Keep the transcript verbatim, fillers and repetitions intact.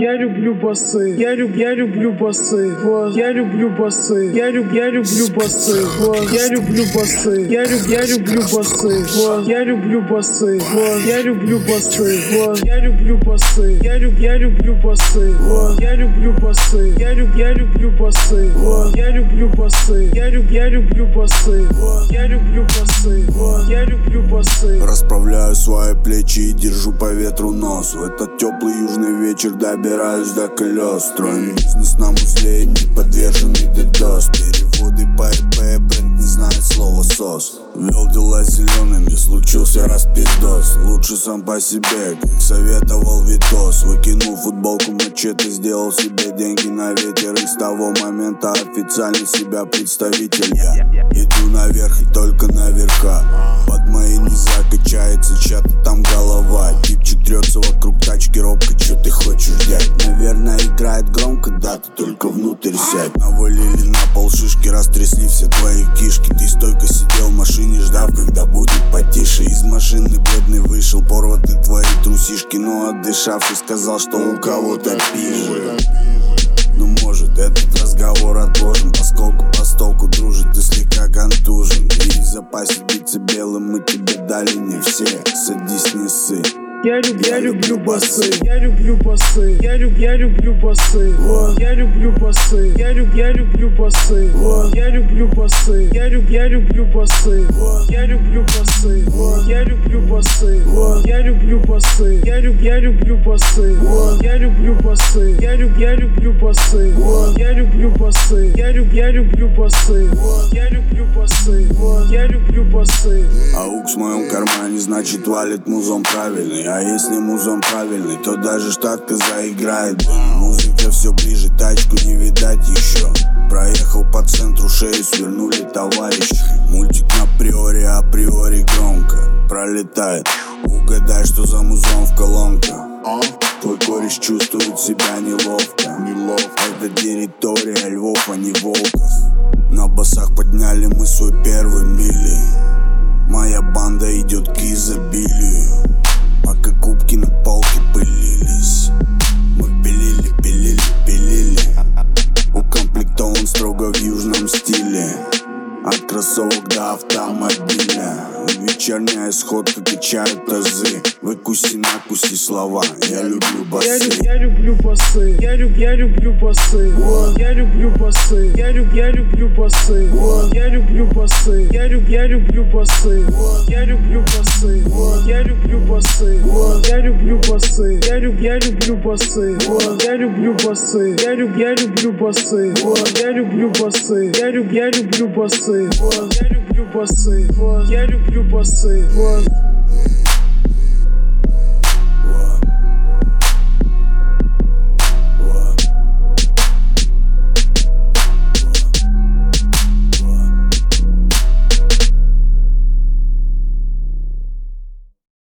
я люблю басы, я люб, я люблю басы, вот, я люблю басы, я люб, я люблю басы, вот, я люблю басы, я люб, я люблю басы, вот, я люблю басы, вот, я люблю басы, вот, я люблю басы, я люб, я люблю басы, вот, я люблю басы, я люб, я люблю басы, вот, я люблю басы, я люб, я люблю басы, вот, я люблю басы, вот, я люблю басы. Расправляю свои плечи и держу по ветру нос. В этот теплый южный вечер добираюсь до колес. Строим бизнес на узле, не подверженный дедос. Переводы по ИП, бренд не знает слова сос. Вел дела зелеными, случился распиздос. Лучше сам по себе, как советовал Витос. Выкинул футболку мачете, сделал себе деньги на ветер. И с того момента официально себя представитель я. Иду наверх и только наверха. Под моей не закачается чья-то там голова. Типчик трется вокруг тачки робко, чё ты хочешь взять? Наверное играет громко, да, ты только внутрь сядь. Навалили на пол шишки, растрясли все твои кишки. Ты стойко сидел в машине, ждав, когда будет потише. Из машины бледный вышел, порваты твои трусишки. Но отдышавшись сказал, что у кого-то пизже. Ну может этот разговор отложим, поскольку постолку дружит, ты слегка контужен. И в запасе биться белым мы тебе дали не все. Садись, не ссы. Я люб, я люблю басы, я люблю басы, я люб, я люблю басы, вот, я люблю басы, я люб, я люблю басы, вот, я люблю басы, я люб, я люблю басы, вот, я люблю басы, вот, я люблю басы, вот, я люблю басы, я люб, я люблю басы, вот, я люблю басы, я люб, я люблю басы, вот, я люблю басы, я люб, я люблю басы, вот, я люблю басы, вот, я люблю басы. Аукс в моем кармане, значит валит музон правильный. А если музон правильный, то даже штатка заиграет. Музыка все ближе, тачку не видать еще. Проехал по центру, шею свернули товарищи. Мультик на приоре, априори громко пролетает. Угадай, что за музон в колонках. Твой кореш чувствует себя неловко. Это территория львов, а не волков. На басах подняли мы свой первый мили. Моя банда идет к изобилию. Пока кубки на полке пылились, мы пилили, пилили, пилили. Укомплектован строго в южном стиле. От кроссовок до автомобиля. Вечерняя сходка качает тазы. Выкуси, накуси слова. Я люблю басы. Я люб, я люблю басы. Я люб, я люблю басы. Вот, я люблю басы. Я люб, я люблю басы. Вот, я люблю басы. Я люб, я люблю басы. Вот, я люблю басы. Вот, я люблю басы. Вот, я люблю басы. Я люб, я люблю басы. Вот, я люблю басы. Я люб, я люблю басы. Вот, я люблю басы. Я люб, я люблю басы. Вот, я люблю басы. Вот, я люблю басы. Вот.